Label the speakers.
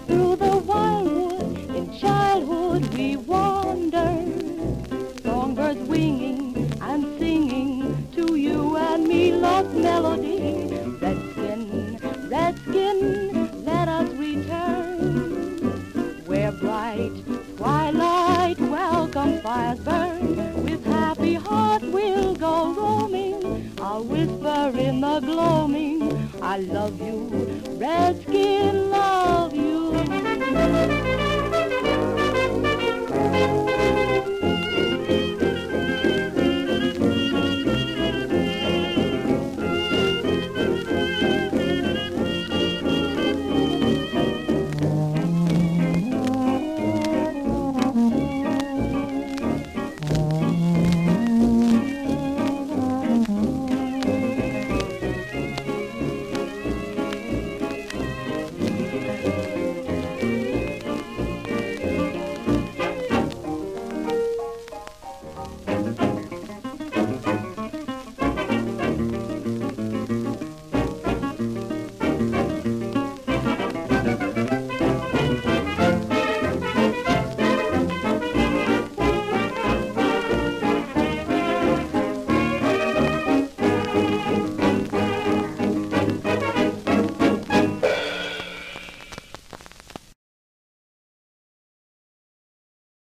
Speaker 1: Through the wildwood in childhood we wander, songbirds winging and singing to you and me love's melody. Redskin, redskin, let us return, where bright twilight welcome fires burn. With happy heart we'll go roaming, I'll whisper in the gloaming, I love you, redskin.